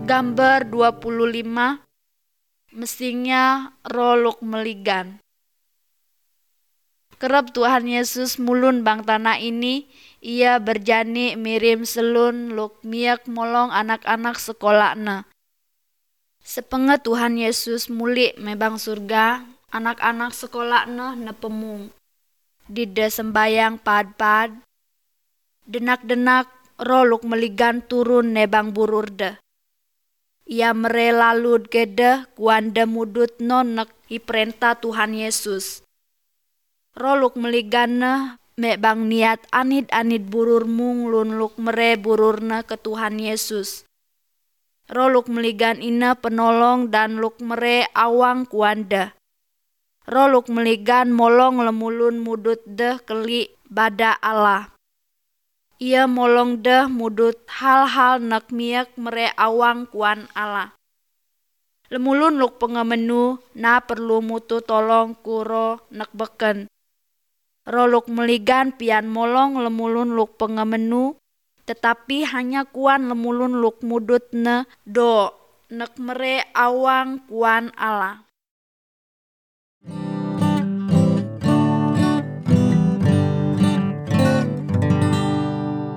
Gambar 25, mesinnya roluk meligan. Kerep Tuhan Yesus mulun bang tanah ini, ia berjani mirim selun luk miak molong anak-anak sekolahna. Sepenget Tuhan Yesus muli mebang surga, anak-anak sekolahna nepemung. Dide sembayang pad-pad, denak-denak roluk meligan turun nebang bururde. Ia merelalud gede kuanda mudut nonek iperintah Tuhan Yesus. Roluk meligana mek bang niat anid-anid burur mung lun luk mere bururna ke Tuhan Yesus. Roluk meligan ina penolong dan luk mere awang kuanda. Roluk meligan molong lemulun mudut deh keli bada Allah. Ia molong deh mudut hal-hal nak miak mere awang kuan Allah. Lemulun luk pengemenu na perlu mutu tolong kuro nak beken. Roluk meligan pian molong lemulun luk pengemenu, tetapi hanya kuan lemulun luk mudut ne do nak mere awang kuan Allah.